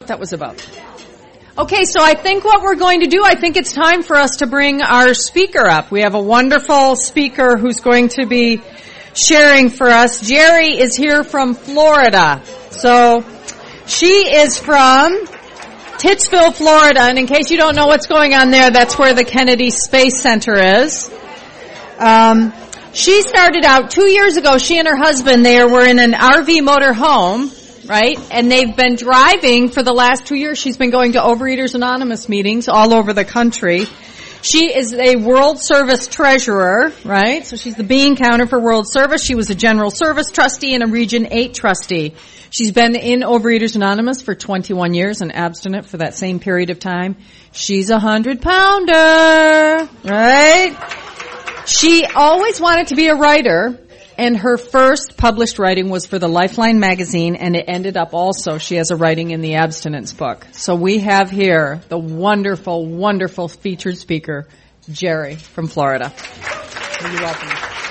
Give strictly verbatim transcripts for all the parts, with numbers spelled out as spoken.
that was about. Okay, so I think what we're going to do, I think it's time for us to bring our speaker up. We have a wonderful speaker who's going to be sharing for us. Jerry is here from Florida. So she is from Titsville, Florida, and in case you don't know what's going on there, that's where the Kennedy Space Center is. Um, she started out two years ago, she and her husband, they were in an R V motor home, right? And they've been driving for the last two years. She's been going to Overeaters Anonymous meetings all over the country. She is a World Service Treasurer, right? So she's the bean counter for World Service. She was a General Service Trustee and a Region eight Trustee. She's been in Overeaters Anonymous for twenty-one years and abstinent for that same period of time. She's a hundred pounder, right? She always wanted to be a writer, and her first published writing was for the Lifeline magazine, and it ended up also, she has a writing in the Abstinence book. So we have here the wonderful, wonderful featured speaker, Jerry from Florida. You're welcome.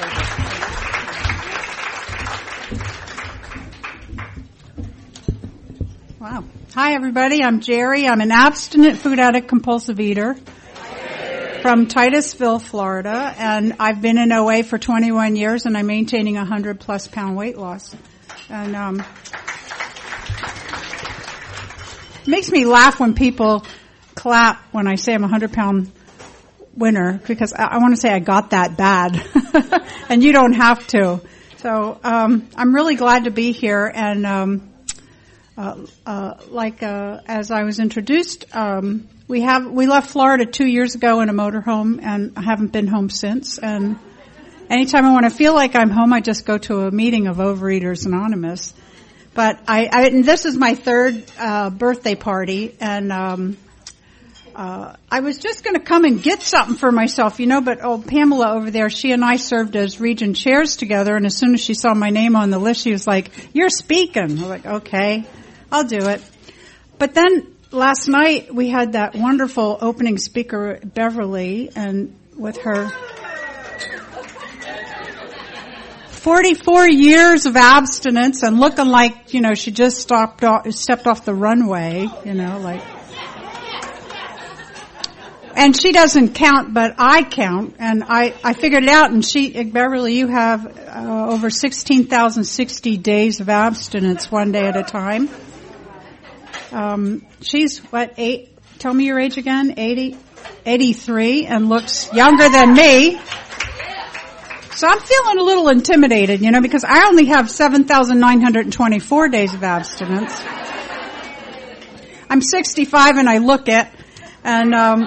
Wow. Hi, everybody. I'm Jerry. I'm an abstinent food addict compulsive eater from Titusville, Florida, and I've been in O A for twenty-one years, and I'm maintaining a hundred plus pound weight loss. And um, it makes me laugh when people clap when I say I'm a hundred pound winner, because I, I want to say I got that bad, and you don't have to. So um, I'm really glad to be here, and um, uh, uh, like uh, as I was introduced. Um, We have, we left Florida two years ago in a motorhome, and I haven't been home since. And anytime I want to feel like I'm home, I just go to a meeting of Overeaters Anonymous. But I, I and this is my third, uh, birthday party, and, um, uh, I was just gonna come and get something for myself, you know, but oh, Pamela over there, she and I served as region chairs together, and as soon as she saw my name on the list, she was like, "You're speaking." I was like, "Okay, I'll do it." But then, last night we had that wonderful opening speaker, Beverly, and with her forty-four years of abstinence and looking like, you know, she just stopped off, stepped off the runway, you know, like. And she doesn't count, but I count, and I, I figured it out, and she, Beverly, you have uh, over sixteen thousand sixty days of abstinence one day at a time. Um, she's what, eight, tell me your age again, eighty, eighty-three, and looks younger than me. So I'm feeling a little intimidated, you know, because I only have seven thousand nine hundred twenty-four days of abstinence. I'm sixty-five and I look it, and, um,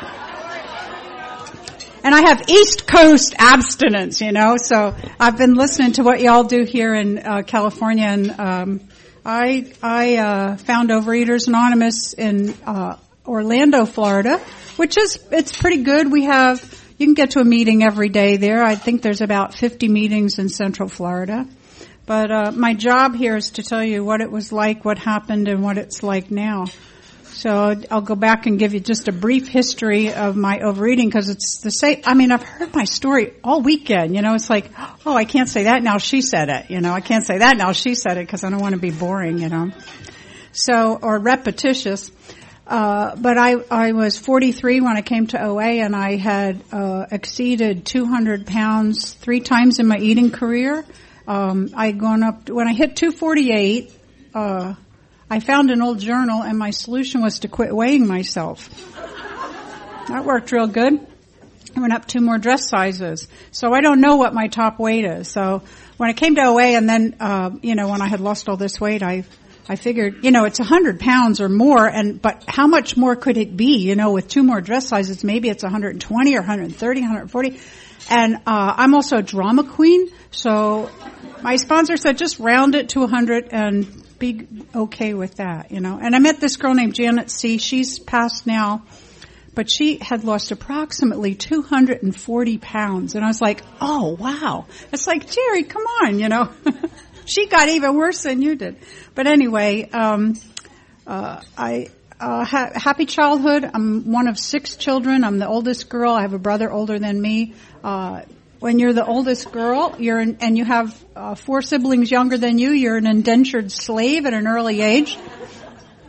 and I have East Coast abstinence, you know, so I've been listening to what y'all do here in, uh, California, and, um, I, I, uh, found Overeaters Anonymous in, uh, Orlando, Florida, which is, it's pretty good. We have, you can get to a meeting every day there. I think there's about fifty meetings in Central Florida. But, uh, my job here is to tell you what it was like, what happened, and what it's like now. So I'll go back and give you just a brief history of my overeating, because it's the same. I mean, I've heard my story all weekend. You know, it's like, oh, I can't say that now. She said it. You know, I can't say that now. She said it, because I don't want to be boring. You know, so or repetitious. Uh, but I I was forty-three when I came to O A, and I had uh, exceeded two hundred pounds three times in my eating career. Um, I'd gone up when I hit two forty-eight. Uh, I found an old journal, and my solution was to quit weighing myself. That worked real good. I went up two more dress sizes. So I don't know what my top weight is. So when I came to O A, and then, uh, you know, when I had lost all this weight, I, I figured, you know, it's a hundred pounds or more, and, but how much more could it be? You know, with two more dress sizes, maybe it's one hundred twenty or one hundred thirty, one hundred forty. And, uh, I'm also a drama queen. So my sponsor said just round it to one hundred and be okay with that, you know. And I met this girl named Janet C. She's passed now, but she had lost approximately two hundred forty pounds. And I was like, oh, wow. It's like, Jerry, come on, you know. She got even worse than you did. But anyway, um, uh, I, uh, ha- happy childhood. I'm one of six children. I'm the oldest girl. I have a brother older than me. Uh, When you're the oldest girl, you're in, and you have uh, four siblings younger than you, you're an indentured slave at an early age.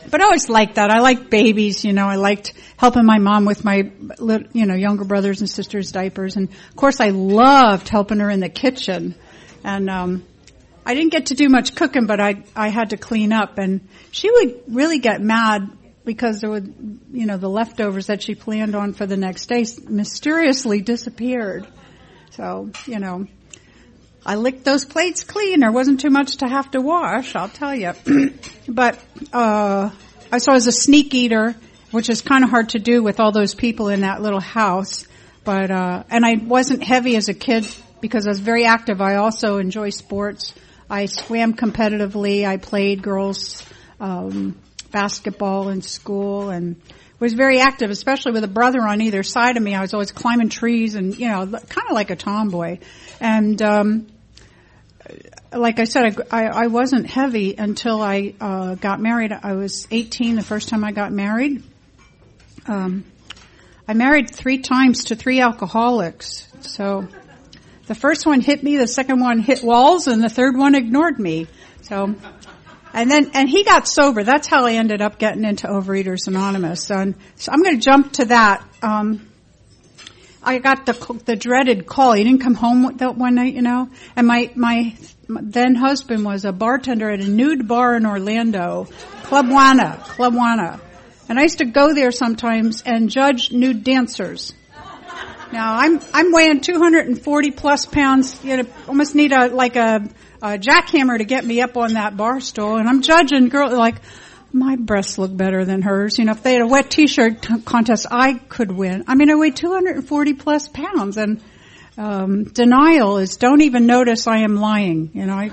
but I always liked that. I liked babies, you know. I liked helping my mom with my, you know, younger brothers and sisters' diapers. And of course I loved helping her in the kitchen. And, um, I didn't get to do much cooking, but I, I had to clean up. And she would really get mad because there would, you know, the leftovers that she planned on for the next day mysteriously disappeared. So, you know, I licked those plates clean. There wasn't too much to have to wash, I'll tell you. But, uh, I saw I was a sneak eater, which is kind of hard to do with all those people in that little house. But, uh, and I wasn't heavy as a kid because I was very active. I also enjoy sports. I swam competitively. I played girls, um, basketball in school and was very active, especially with a brother on either side of me. I was always climbing trees and, you know, kind of like a tomboy. And, um, like I said, I, I wasn't heavy until I, uh, got married. I was eighteen the first time I got married. Um, I married three times to three alcoholics. So the first one hit me, the second one hit walls, and the third one ignored me. So, and then, and he got sober. That's how I ended up getting into Overeaters Anonymous. And so I'm going to jump to that. Um, I got the the dreaded call. He didn't come home that one night, you know. And my my then husband was a bartender at a nude bar in Orlando, Club Juana, Club Juana. And I used to go there sometimes and judge nude dancers. Now I'm I'm weighing two hundred forty plus pounds. You know, almost need a like a, a jackhammer to get me up on that bar stool. And I'm judging girls like my breasts look better than hers. You know, if they had a wet T-shirt t- contest, I could win. I mean, I weigh two hundred forty plus pounds, and um, denial is don't even notice I am lying. You know, I.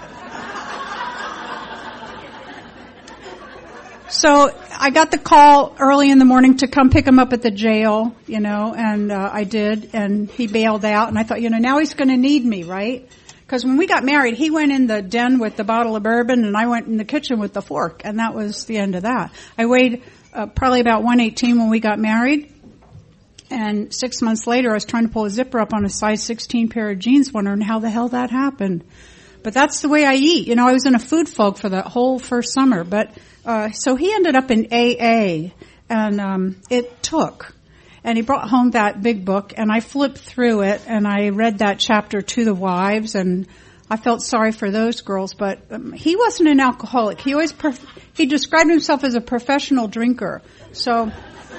So I got the call early in the morning to come pick him up at the jail, you know, and uh, I did, and he bailed out, and I thought, you know, now he's going to need me, right? Because when we got married, he went in the den with the bottle of bourbon, and I went in the kitchen with the fork, and that was the end of that. I weighed uh, probably about one eighteen when we got married, and six months later, I was trying to pull a zipper up on a size sixteen pair of jeans, wondering how the hell that happened. But that's the way I eat. You know, I was in a food fog for the whole first summer, but uh so he ended up in A A, and um it took. And he brought home that big book, and I flipped through it, and I read that chapter to the wives, and I felt sorry for those girls. But um, he wasn't an alcoholic. He always prof- he described himself as a professional drinker. So,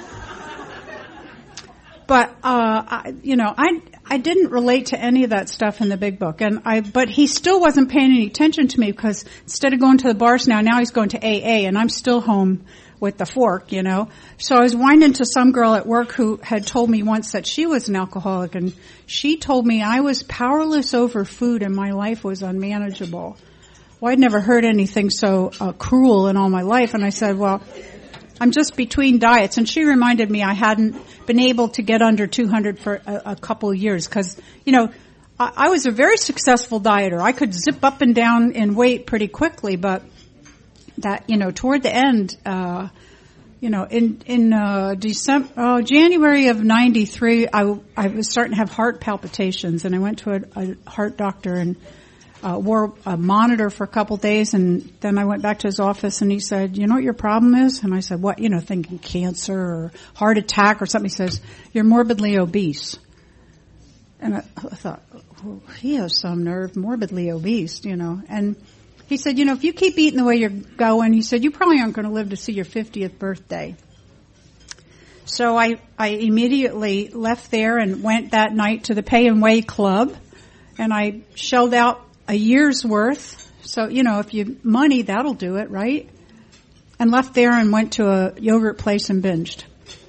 but uh I, you know, I I didn't relate to any of that stuff in the big book, and I. But he still wasn't paying any attention to me because instead of going to the bars now, now he's going to A A, and I'm still home with the fork, you know. So I was winding to some girl at work who had told me once that she was an alcoholic, and she told me I was powerless over food and my life was unmanageable. Well, I'd never heard anything so uh, cruel in all my life, and I said, well, I'm just between diets. And she reminded me I hadn't been able to get under two hundred for a, a couple of years because, you know, I, I was a very successful dieter. I could zip up and down in weight pretty quickly, but that, you know, toward the end, uh, you know, in, in, uh, December, uh, January of ninety-three, I, I was starting to have heart palpitations, and I went to a, a heart doctor and, uh, wore a monitor for a couple days, and then I went back to his office, and he said, you know what your problem is? And I said, what? You know, thinking cancer or heart attack or something. He says, you're morbidly obese. And I, I thought, oh, he has some nerve, morbidly obese, you know, and he said, you know, if you keep eating the way you're going, he said, you probably aren't going to live to see your fiftieth birthday. So I, I immediately left there and went that night to the Pay and Weigh Club, and I shelled out a year's worth. So, you know, if you money, that'll do it, right? And left there and went to a yogurt place and binged.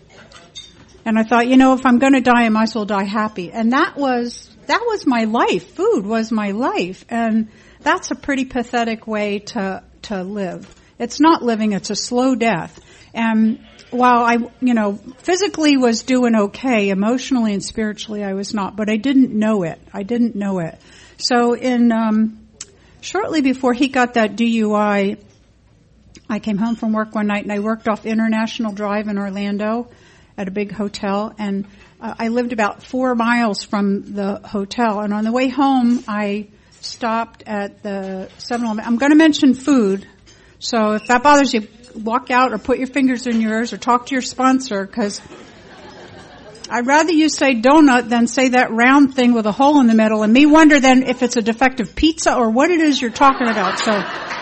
And I thought, you know, if I'm going to die, I might as well die happy. And that was, that was my life. Food was my life. And that's a pretty pathetic way to, to live. It's not living, it's a slow death. And while I, you know, physically was doing okay, emotionally and spiritually I was not, but I didn't know it. I didn't know it. So in, um, shortly before he got that D U I, I came home from work one night and I worked off International Drive in Orlando at a big hotel, and uh, I lived about four miles from the hotel. And on the way home, I stopped at the seven eleven. I'm going to mention food, so if that bothers you, walk out or put your fingers in your ears or talk to your sponsor, because I'd rather you say donut than say that round thing with a hole in the middle and me wonder then if it's a defective pizza or what it is you're talking about. So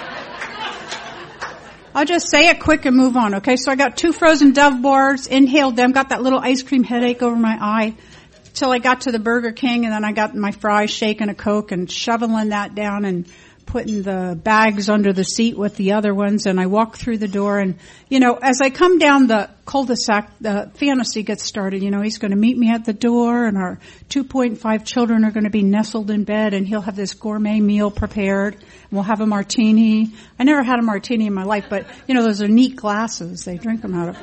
I'll just say it quick and move on, okay? So I got two frozen Dove bars, inhaled them, got that little ice cream headache over my eye till I got to the Burger King, and then I got my fries, shaking a Coke and shoveling that down and putting the bags under the seat with the other ones, and I walk through the door, and, you know, as I come down the cul-de-sac, the fantasy gets started. You know, he's going to meet me at the door, and our two point five children are going to be nestled in bed, and he'll have this gourmet meal prepared, and we'll have a martini. I never had a martini in my life, but, you know, those are neat glasses they drink them out of.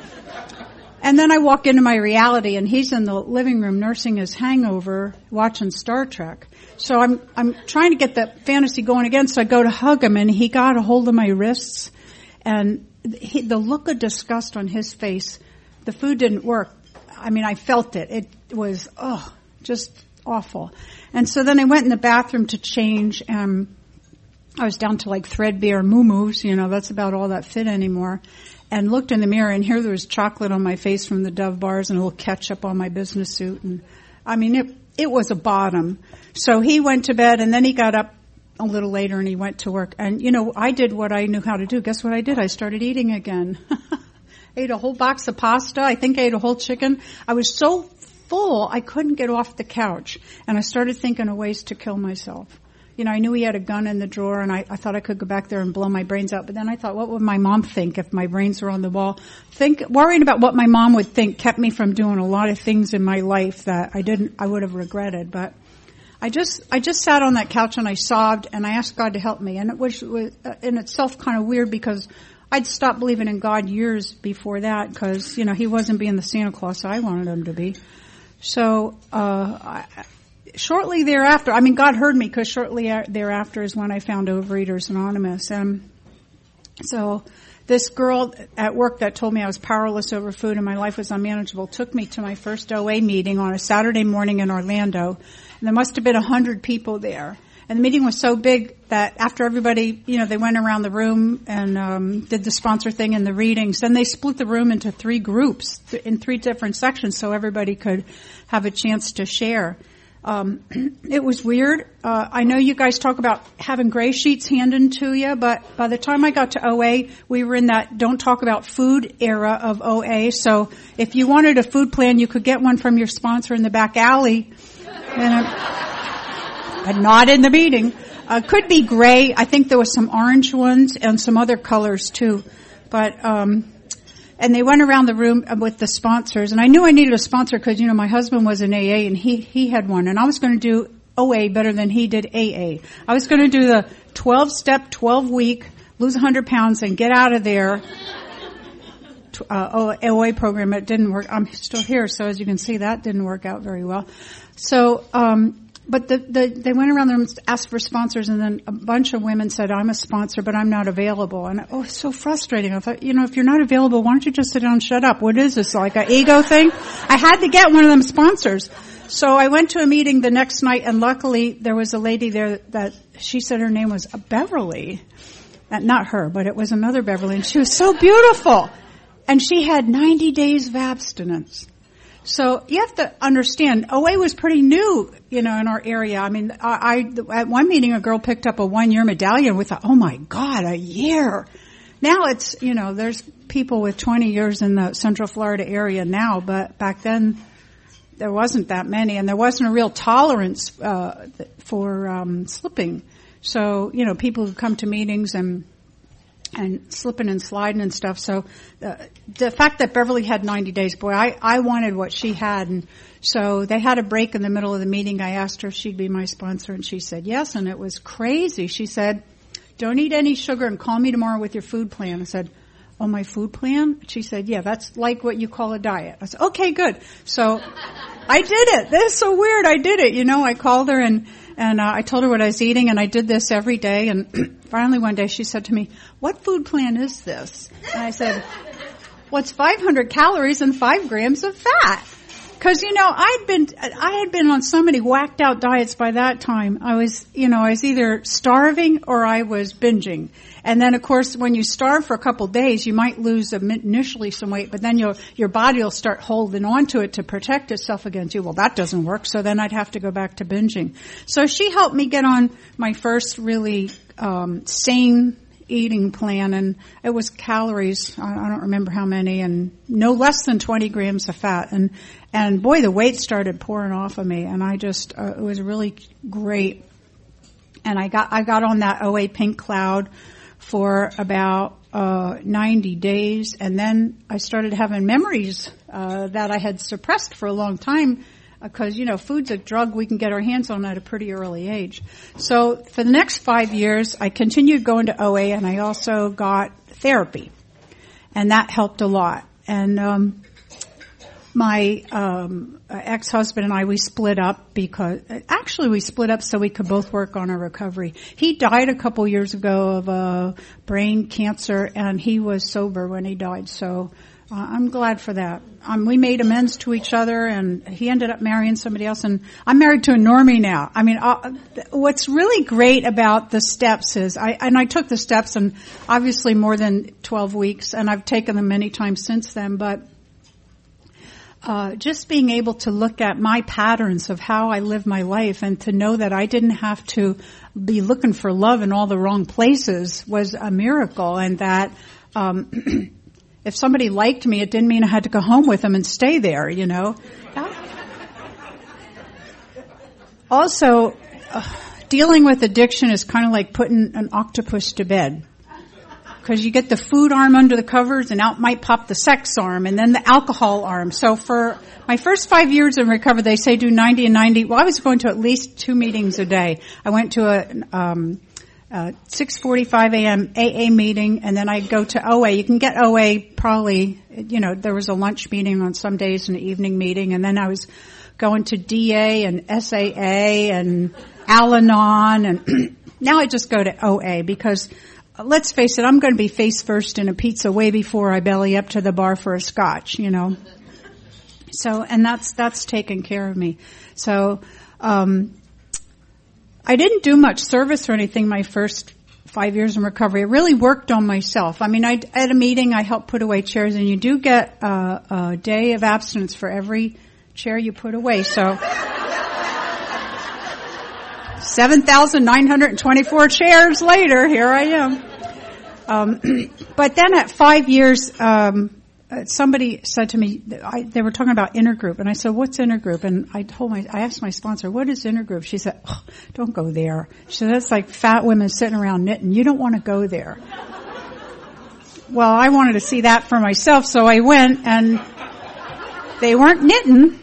And then I walk into my reality, and he's in the living room nursing his hangover, watching Star Trek. So I'm I'm trying to get that fantasy going again, so I go to hug him, and he got a hold of my wrists, and he, the look of disgust on his face, the food didn't work. I mean, I felt it. It was, oh, just awful. And so then I went in the bathroom to change, and I was down to like threadbare moo-moos, you know, that's about all that fit anymore. And looked in the mirror, and here there was chocolate on my face from the Dove bars and a little ketchup on my business suit. And I mean, it it was a bottom. So he went to bed, and then he got up a little later and he went to work. And, you know, I did what I knew how to do. Guess what I did? I started eating again. Ate a whole box of pasta. I think I ate a whole chicken. I was so full, I couldn't get off the couch. And I started thinking of ways to kill myself. You know, I knew he had a gun in the drawer, and I, I thought I could go back there and blow my brains out. But then I thought, what would my mom think if my brains were on the wall? Think, worrying about what my mom would think kept me from doing a lot of things in my life that I didn't, I would have regretted. But I just, I just sat on that couch and I sobbed, and I asked God to help me. And it was, was in itself kind of weird, because I'd stopped believing in God years before that, because, you know, he wasn't being the Santa Claus I wanted him to be. So, uh, I, Shortly thereafter, I mean, God heard me, because shortly thereafter is when I found Overeaters Anonymous. Um, so this girl at work that told me I was powerless over food and my life was unmanageable took me to my first O A meeting on a Saturday morning in Orlando. And there must have been a hundred people there. And the meeting was so big that after everybody, you know, they went around the room and um, did the sponsor thing and the readings. Then they split the room into three groups in three different sections so everybody could have a chance to share. Um, it was weird. Uh, I know you guys talk about having gray sheets handed to you, but by the time I got to O A, we were in that don't talk about food era of O A. So if you wanted a food plan, you could get one from your sponsor in the back alley. And, uh, but not in the meeting. Uh, could be gray. I think there was some orange ones and some other colors too. But, um, and they went around the room with the sponsors, and I knew I needed a sponsor because, you know, my husband was in A A and he, he had one, and I was going to do O A better than he did A A. I was going to do the twelve step, twelve week, lose one hundred pounds and get out of there, uh, O A program. It didn't work. I'm still here, so as you can see, that didn't work out very well. So, um, But the, the, they went around there and asked for sponsors, and then a bunch of women said, I'm a sponsor, but I'm not available. And, oh, it's so frustrating. I thought, you know, if you're not available, why don't you just sit down and shut up? What is this, like an ego thing? I had to get one of them sponsors. So I went to a meeting the next night, and luckily there was a lady there that, she said her name was Beverly. Uh, not her, but it was another Beverly, and she was so beautiful. And she had ninety days of abstinence. So you have to understand, O A was pretty new, you know, in our area. I mean, I, I at one meeting, a girl picked up a one-year medallion. We thought, oh my God, a year. Now it's, you know, there's people with twenty years in the Central Florida area now, but back then there wasn't that many, and there wasn't a real tolerance uh for um slipping. So, you know, people who come to meetings and and slipping and sliding and stuff. So uh, the fact that Beverly had ninety days, boy, I, I wanted what she had. And so they had a break in the middle of the meeting. I asked her if she'd be my sponsor, and she said yes, and it was crazy. She said, don't eat any sugar and call me tomorrow with your food plan. I said, oh, my food plan? She said, yeah, that's like what you call a diet. I said, okay, good. So I did it. This is so weird. I did it. You know, I called her and And uh, I told her what I was eating, and I did this every day. And finally one day she said to me, what food plan is this? And I said, well, it's five hundred calories and five grams of fat. Cause, you know, I'd been, I had been on so many whacked out diets by that time. I was, you know, I was either starving or I was binging. And then, of course, when you starve for a couple of days, you might lose initially some weight, but then your, your body will start holding on to it to protect itself against you. Well, that doesn't work. So then I'd have to go back to binging. So she helped me get on my first really, um, sane eating plan, and it was calories. I don't remember how many, and no less than twenty grams of fat. And, and boy, the weight started pouring off of me, and I just, uh, it was really great. And I got, I got on that O A Pink Cloud for about, uh, ninety days, and then I started having memories, uh, that I had suppressed for a long time. Because, you know, food's a drug we can get our hands on at a pretty early age. So for the next five years, I continued going to O A, and I also got therapy. And that helped a lot. And um my um ex-husband and I, we split up because, actually we split up so we could both work on our recovery. He died a couple years ago of uh, brain cancer, and he was sober when he died. So Uh, I'm glad for that. Um, we made amends to each other, and he ended up marrying somebody else, and I'm married to a normie now. I mean, uh, what's really great about the steps is, I, and I took the steps, and obviously more than twelve weeks, and I've taken them many times since then, but uh, just being able to look at my patterns of how I live my life and to know that I didn't have to be looking for love in all the wrong places was a miracle, and that um if somebody liked me, it didn't mean I had to go home with them and stay there, you know. Also, uh, dealing with addiction is kind of like putting an octopus to bed. Because you get the food arm under the covers, and out might pop the sex arm, and then the alcohol arm. So for my first five years in recovery, they say do ninety and ninety. Well, I was going to at least two meetings a day. I went to a um Uh, six forty-five a.m. A A meeting, and then I'd go to O A. You can get O A probably, you know, there was a lunch meeting on some days and an evening meeting, and then I was going to D A and S A A and Al-Anon, and now I just go to O A because, uh, let's face it, I'm going to be face first in a pizza way before I belly up to the bar for a scotch, you know. So, and that's, that's taken care of me. So, um, I didn't do much service or anything my first five years in recovery. I really worked on myself. I mean, I, at a meeting, I helped put away chairs, and you do get uh, a day of abstinence for every chair you put away. So, seven thousand nine hundred twenty-four chairs later, here I am. Um, but then at five years, um, somebody said to me, I, they were talking about intergroup, and I said, what's intergroup? And I told my, I asked my sponsor, what is intergroup? She said, oh, don't go there. She said, that's like fat women sitting around knitting. You don't want to go there. Well, I wanted to see that for myself, so I went, and they weren't knitting,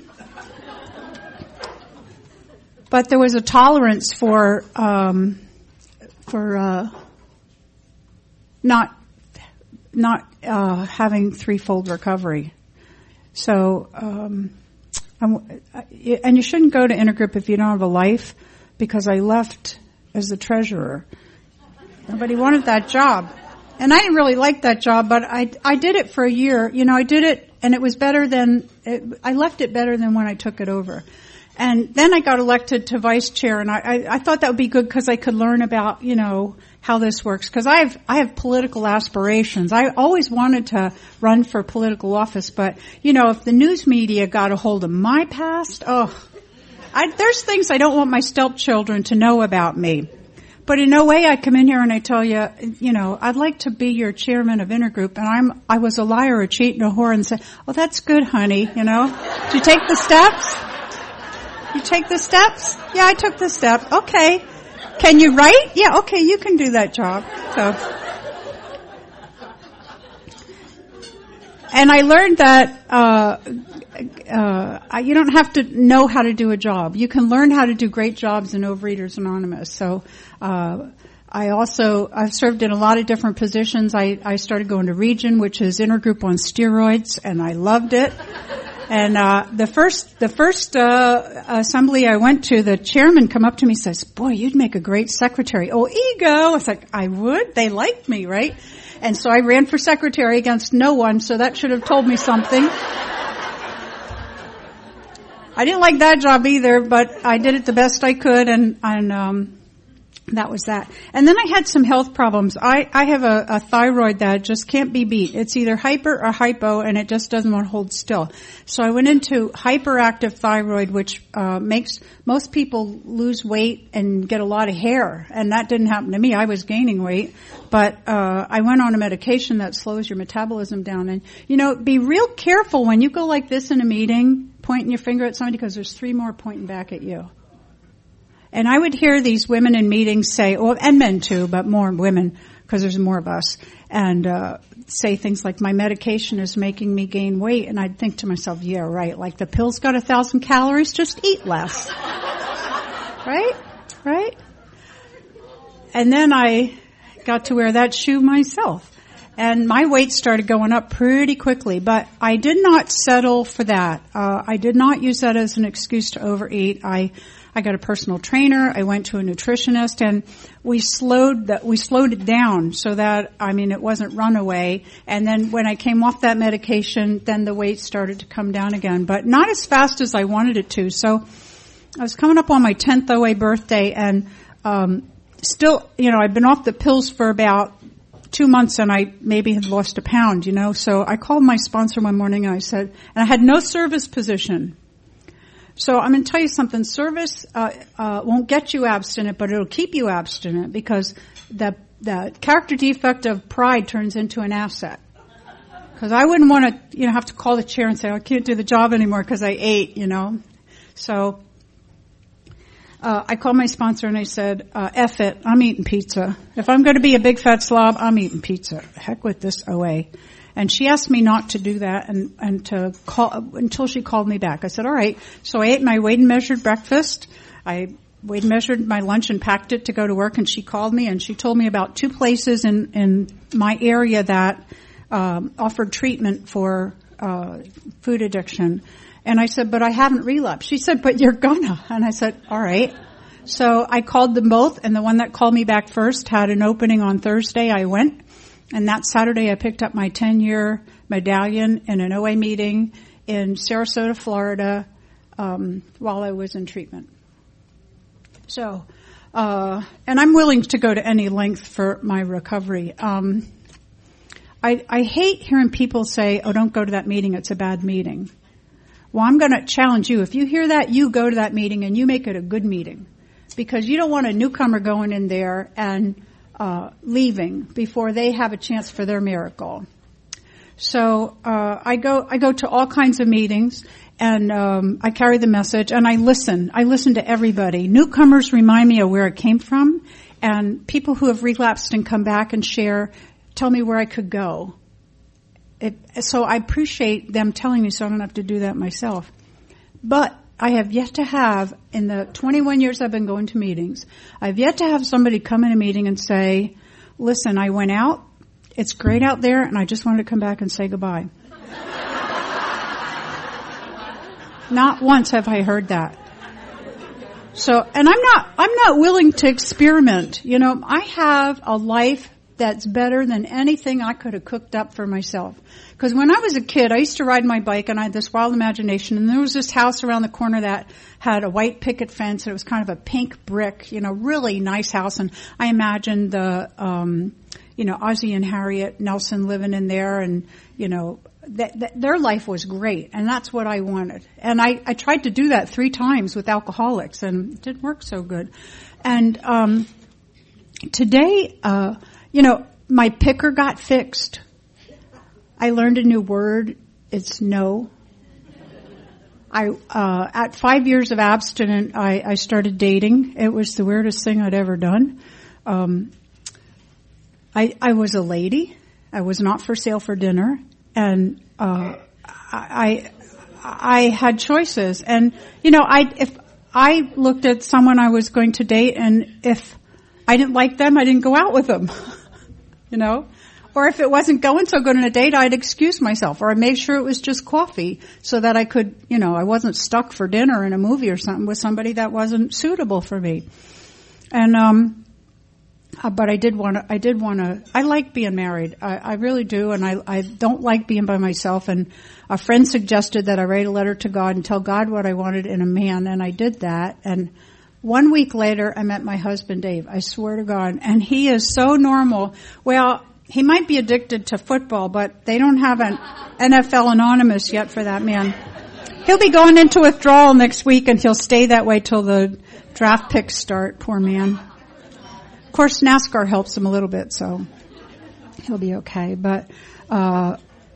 but there was a tolerance for, um, for, uh, not, not uh having threefold recovery. So, um I'm, and you shouldn't go to intergroup if you don't have a life, because I left as the treasurer. Nobody wanted that job. And I didn't really like that job, but I, I did it for a year. You know, I did it, and it was better than, it, I left it better than when I took it over. And then I got elected to vice chair, and I, I, I thought that would be good because I could learn about, you know, how this works. Because I have, I have political aspirations. I always wanted to run for political office, but, you know, if the news media got a hold of my past, oh, I, there's things I don't want my stepchildren to know about me. But in no way I come in here and I tell you, you know, I'd like to be your chairman of intergroup, and I'm, I was a liar, a cheat, and a whore, and say, oh, that's good, honey, you know. Did you take the steps? You take the steps? Yeah, I took the step. Okay. Can you write? Yeah, okay, you can do that job. So, and I learned that, uh, uh, you don't have to know how to do a job. You can learn how to do great jobs in Overeaters Anonymous. So, uh, I also, I've served in a lot of different positions. I, I started going to Region, which is intergroup on steroids, and I loved it. And, uh, the first, the first, uh, assembly I went to, the chairman come up to me and says, boy, you'd make a great secretary. Oh, ego. I was like, I would? They liked me, right? And so I ran for secretary against no one, so that should have told me something. I didn't like that job either, but I did it the best I could, and, and um, that was that. And then I had some health problems. I, I have a, a thyroid that just can't be beat. It's either hyper or hypo, and it just doesn't want to hold still. So I went into hyperactive thyroid, which uh, makes most people lose weight and get a lot of hair. And that didn't happen to me. I was gaining weight. But uh I went on a medication that slows your metabolism down. And, you know, be real careful when you go like this in a meeting, pointing your finger at somebody, because there's three more pointing back at you. And I would hear these women in meetings say, well, and men too, but more women, because there's more of us, and uh say things like, my medication is making me gain weight. And I'd think to myself, yeah, right, like the pill's got a thousand calories, just eat less. Right? Right? And then I got to wear that shoe myself. And my weight started going up pretty quickly, but I did not settle for that. Uh, I did not use that as an excuse to overeat. I, I got a personal trainer. I went to a nutritionist, and we slowed that, we slowed it down so that, I mean, it wasn't runaway. And then when I came off that medication, then the weight started to come down again, but not as fast as I wanted it to. So I was coming up on my tenth O A birthday, and, um, still, you know, I'd been off the pills for about two months and I maybe had lost a pound, you know. So I called my sponsor one morning and I said, and I had no service position. So I'm going to tell you something. Service uh, uh won't get you abstinent, but it'll keep you abstinent, because the the character defect of pride turns into an asset. Because I wouldn't want to, you know, have to call the chair and say, I can't do the job anymore because I ate, you know. So Uh, I called my sponsor and I said, uh, F it, I'm eating pizza. If I'm going to be a big fat slob, I'm eating pizza. Heck with this O A. And she asked me not to do that and, and to call, until she called me back. I said, all right. So I ate my weighed and measured breakfast. I weighed and measured my lunch and packed it to go to work, and she called me and she told me about two places in, in my area that, um, offered treatment for, uh, food addiction. And I said, but I haven't relapsed. She said, but you're gonna. And I said, all right. So I called them both, and the one that called me back first had an opening on Thursday. I went, and that Saturday I picked up my ten-year medallion in an O A meeting in Sarasota, Florida, um, while I was in treatment. So, uh, and I'm willing to go to any length for my recovery. Um, I, I hate hearing people say, oh, don't go to that meeting, it's a bad meeting. Well, I'm going to challenge you. If you hear that, you go to that meeting and you make it a good meeting, because you don't want a newcomer going in there and uh leaving before they have a chance for their miracle. So uh I go I go to all kinds of meetings, and um I carry the message, and I listen. I listen to everybody. Newcomers remind me of where it came from, and people who have relapsed and come back and share tell me where I could go. It, so I appreciate them telling me so I don't have to do that myself. But I have yet to have, in the twenty-one years I've been going to meetings, I've yet to have somebody come in a meeting and say, listen, I went out, it's great out there, and I just wanted to come back and say goodbye. Not once have I heard that. So, and I'm not, I'm not willing to experiment. You know, I have a life that's better than anything I could have cooked up for myself. Because when I was a kid, I used to ride my bike, and I had this wild imagination, and there was this house around the corner that had a white picket fence, and it was kind of a pink brick, you know, really nice house, and I imagined the, um, you know, Ozzie and Harriet Nelson living in there, and, you know, that, that their life was great, and that's what I wanted. And I, I tried to do that three times with alcoholics, and it didn't work so good. And, um, today, uh, you know, my picker got fixed. I learned a new word. It's no. I, uh, at five years of abstinent, I, I started dating. It was the weirdest thing I'd ever done. Um, I, I was a lady. I was not for sale for dinner. And, uh, I, I had choices. And, you know, I, if I looked at someone I was going to date, and if I didn't like them, I didn't go out with them. You know, or if it wasn't going so good on a date, I'd excuse myself, or I made sure it was just coffee so that I could, you know, I wasn't stuck for dinner in a movie or something with somebody that wasn't suitable for me. And, um, Uh, but I did want to, I did want to, I like being married. I, I really do. And I, I don't like being by myself. And a friend suggested that I write a letter to God and tell God what I wanted in a man. And I did that. And one week later, I met my husband, Dave. I swear to God. And he is so normal. Well, he might be addicted to football, but they don't have an N F L Anonymous yet for that man. He'll be going into withdrawal next week and he'll stay that way till the draft picks start. Poor man. Of course, NASCAR helps him a little bit, so he'll be okay. But uh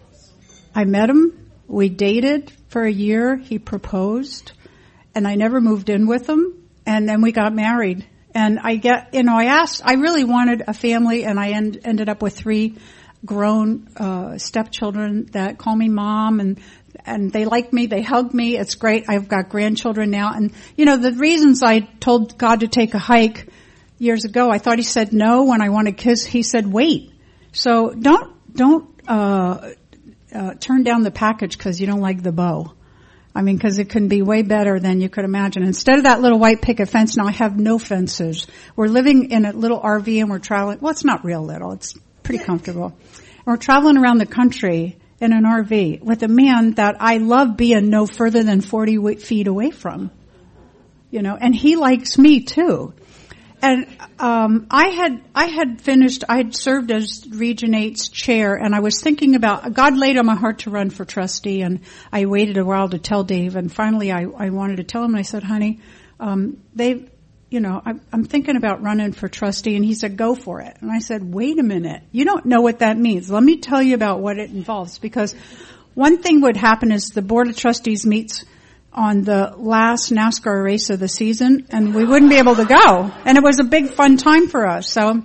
I met him. We dated for a year. He proposed, and I never moved in with him. And then we got married. And I get, you know, I asked, I really wanted a family, and I end, ended up with three grown uh stepchildren that call me mom, and and they like me, they hug me. It's great. I've got grandchildren now. And you know, the reasons I told God to take a hike years ago, I thought he said no when I wanted kids. He said wait. So don't don't uh uh turn down the package because you don't like the bow. I mean, because it can be way better than you could imagine. Instead of that little white picket fence, now I have no fences. We're living in a little R V and we're traveling. Well, it's not real little. It's pretty comfortable. And we're traveling around the country in an R V with a man that I love being no further than forty feet away from. You know, and he likes me too. And um I had I had finished, I had served as Region eight's chair, and I was thinking about, God laid on my heart to run for trustee, and I waited a while to tell Dave, and finally I, I wanted to tell him, and I said, honey, um they, you know, I, I'm thinking about running for trustee, and he said, go for it. And I said, wait a minute, you don't know what that means. Let me tell you about what it involves, because one thing would happen is the Board of Trustees meets on the last NASCAR race of the season, and we wouldn't be able to go. And it was a big fun time for us. So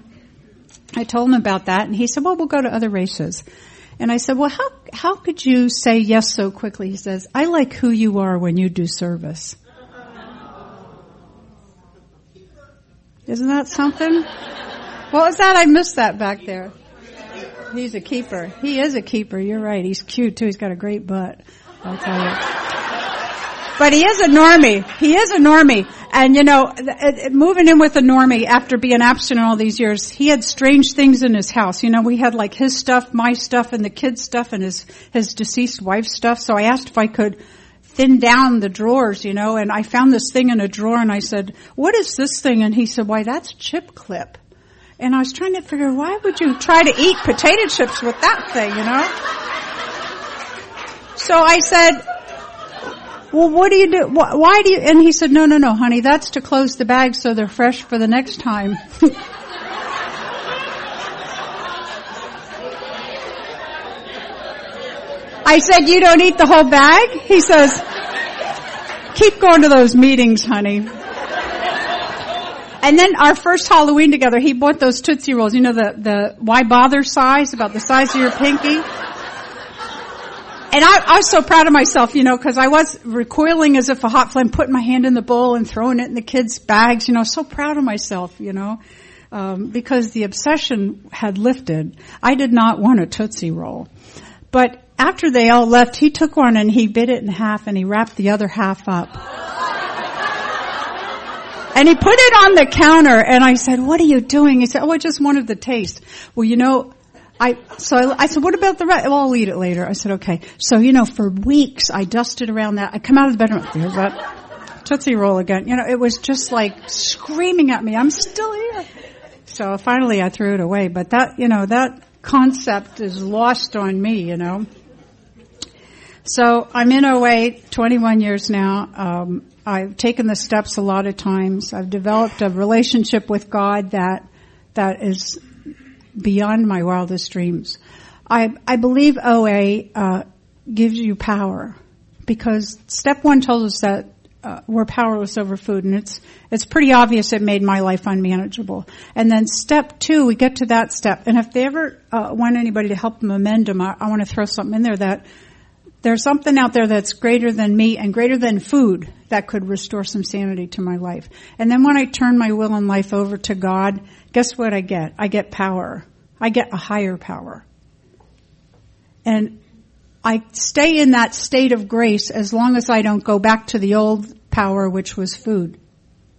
I told him about that, and he said, well, we'll go to other races. And I said, well, how how could you say yes so quickly? He says, I like who you are when you do service. Isn't that something? What was that? I missed that back there. He's a keeper. He is a keeper. You're right. He's cute, too. He's got a great butt, I'll tell you. But he is a normie. He is a normie. And, you know, moving in with a normie after being abstinent all these years, he had strange things in his house. You know, we had like his stuff, my stuff, and the kids' stuff, and his, his deceased wife's stuff. So I asked if I could thin down the drawers, you know, and I found this thing in a drawer, and I said, what is this thing? And he said, why, that's chip clip. And I was trying to figure, why would you try to eat potato chips with that thing, you know? So I said, well, what do you do? Why do you? And he said, no, no, no, honey, that's to close the bags so they're fresh for the next time. I said, you don't eat the whole bag? He says, keep going to those meetings, honey. And then our first Halloween together, he bought those Tootsie Rolls, you know, the, the why bother size, about the size of your pinky. And I, I was so proud of myself, you know, because I was recoiling as if a hot flame, putting my hand in the bowl and throwing it in the kids' bags. You know, so proud of myself, you know, um, because the obsession had lifted. I did not want a Tootsie Roll. But after they all left, he took one and he bit it in half and he wrapped the other half up. And he put it on the counter, and I said, what are you doing? He said, oh, I just wanted the taste. Well, you know, I, so I, I said, what about the rest? Well, I'll eat it later. I said, okay. So, you know, for weeks I dusted around that. I come out of the bedroom, there's that Tootsie Roll again. You know, it was just like screaming at me, I'm still here. So finally I threw it away. But that, you know, that concept is lost on me, you know. So I'm in O A twenty-one years now. Um, I've taken the steps a lot of times. I've developed a relationship with God that, that is beyond my wildest dreams. I, I believe O A, uh, gives you power, because step one tells us that, uh, we're powerless over food, and it's, it's pretty obvious it made my life unmanageable. And then step two, we get to that step, and if they ever, uh, want anybody to help them amend them, I, I want to throw something in there that there's something out there that's greater than me and greater than food that could restore some sanity to my life. And then when I turn my will and life over to God, guess what I get? I get power. I get a higher power. And I stay in that state of grace as long as I don't go back to the old power, which was food.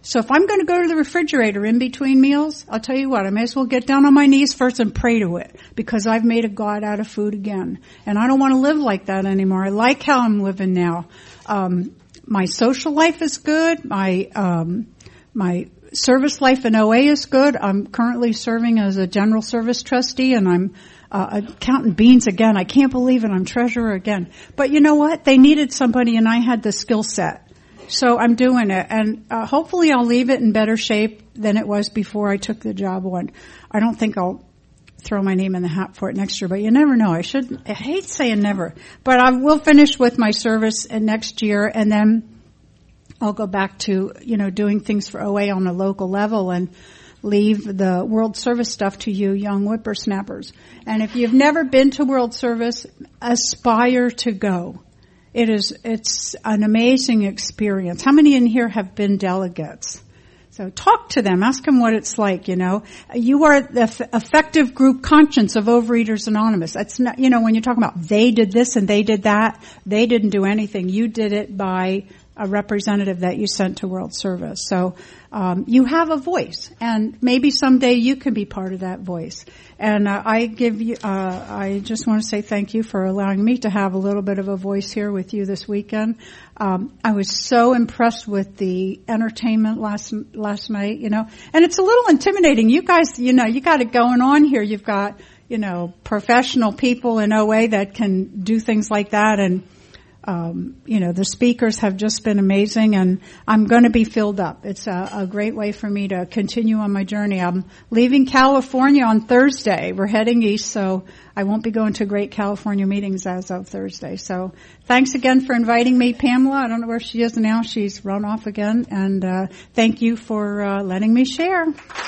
So if I'm going to go to the refrigerator in between meals, I'll tell you what, I may as well get down on my knees first and pray to it, because I've made a god out of food again. And I don't want to live like that anymore. I like how I'm living now. Um, my social life is good. My, um, my service life in O A is good. I'm currently serving as a general service trustee, and I'm uh, counting beans again. I can't believe it. I'm treasurer again. But you know what? They needed somebody, and I had the skill set. So I'm doing it, and uh, hopefully I'll leave it in better shape than it was before I took the job on. I don't think I'll throw my name in the hat for it next year, but you never know. I should, I hate saying never, but I will finish with my service next year, and then I'll go back to, you know, doing things for O A on a local level and leave the World Service stuff to you young whippersnappers. And if you've never been to World Service, aspire to go. It is, it's an amazing experience. How many in here have been delegates? So talk to them. Ask them what it's like, you know. You are the f- effective group conscience of Overeaters Anonymous. That's not, you know, when you're talking about they did this and they did that, they didn't do anything. You did it by a representative that you sent to World Service. So um, you have a voice, and maybe someday you can be part of that voice. And uh, I give you, uh, I just want to say thank you for allowing me to have a little bit of a voice here with you this weekend. Um, I was so impressed with the entertainment last last night, you know, and it's a little intimidating. You guys, you know, you got it going on here. You've got, you know, professional people in O A that can do things like that, and Um, you know, the speakers have just been amazing, and I'm going to be filled up. It's a, a great way for me to continue on my journey. I'm leaving California on Thursday. We're heading east, so I won't be going to great California meetings as of Thursday. So thanks again for inviting me, Pamela. I don't know where she is now. She's run off again. And uh, thank you for uh, letting me share.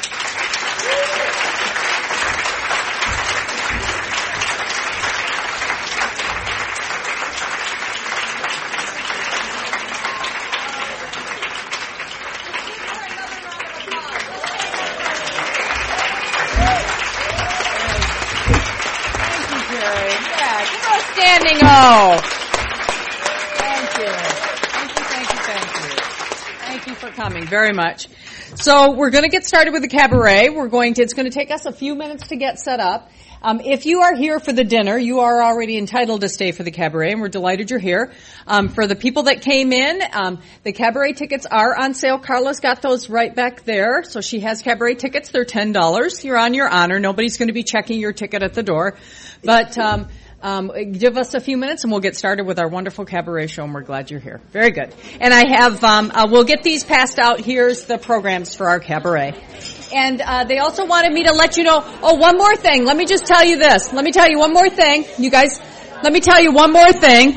Standing O. Thank you. Thank you, thank you, thank you. Thank you for coming very much. So we're going to get started with the cabaret. We're going to, it's going to take us a few minutes to get set up. Um, if you are here for the dinner, you are already entitled to stay for the cabaret, and we're delighted you're here. Um, for the people that came in, um, the cabaret tickets are on sale. Carla's got those right back there. So she has cabaret tickets. They're ten dollars. You're on your honor. Nobody's going to be checking your ticket at the door. But, um, Um, give us a few minutes and we'll get started with our wonderful cabaret show, and we're glad you're here. Very good. And I have, um, uh, we'll get these passed out. Here's the programs for our cabaret. And, uh, they also wanted me to let you know, oh, one more thing. Let me just tell you this. Let me tell you one more thing. You guys, let me tell you one more thing.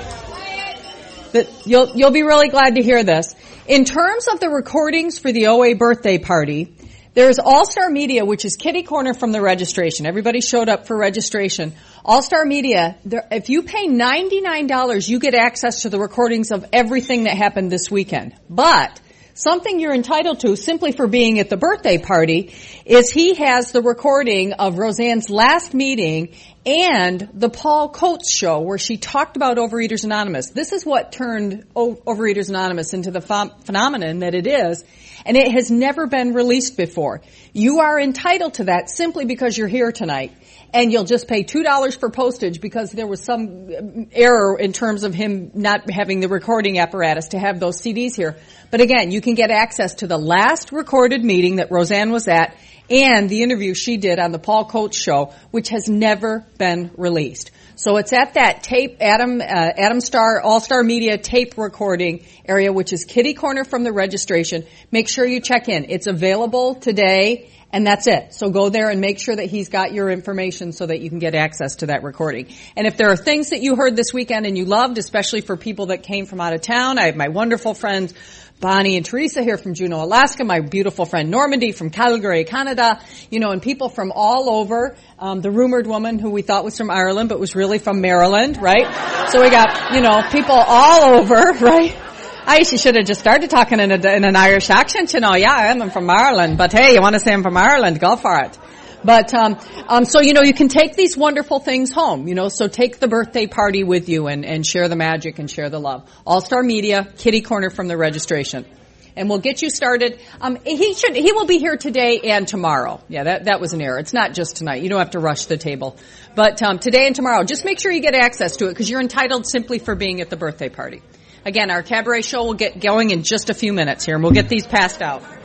That you'll, you'll be really glad to hear this. In terms of the recordings for the O A birthday party, there's All-Star Media, which is kitty corner from the registration. Everybody showed up for registration. All-Star Media, there, if you pay ninety-nine dollars, you get access to the recordings of everything that happened this weekend. But something you're entitled to simply for being at the birthday party is he has the recording of Roseanne's last meeting and the Paul Coates show where she talked about Overeaters Anonymous. This is what turned o- Overeaters Anonymous into the ph- phenomenon that it is. And it has never been released before. You are entitled to that simply because you're here tonight. And you'll just pay two dollars for postage because there was some error in terms of him not having the recording apparatus to have those C Ds here. But again, you can get access to the last recorded meeting that Roseanne was at and the interview she did on the Paul Coates show, which has never been released. So it's at that tape, Adam, uh, Adam Star, All-Star Media tape recording area, which is kitty corner from the registration. Make sure you check in. It's available today, and that's it. So go there and make sure that he's got your information so that you can get access to that recording. And if there are things that you heard this weekend and you loved, especially for people that came from out of town, I have my wonderful friends Bonnie and Teresa here from Juneau, Alaska, my beautiful friend Normandy from Calgary, Canada, you know, and people from all over. Um, the rumored woman who we thought was from Ireland but was really from Maryland, right? So we got, you know, people all over, right? I she should have just started talking in, a, in an Irish accent, you know. Yeah, I am I'm from Ireland, but hey, you want to say I'm from Ireland? Go for it. But, um, um, so, you know, you can take these wonderful things home, you know, so take the birthday party with you and, and share the magic and share the love. All-Star Media, kitty corner from the registration. and we'll get you started. Um, he should, he will be here today and tomorrow. Yeah, that, that was an error. It's not just tonight. You don't have to rush the table. But, um, today and tomorrow, just make sure you get access to it because you're entitled simply for being at the birthday party. Again, our cabaret show will get going in just a few minutes here and we'll get these passed out.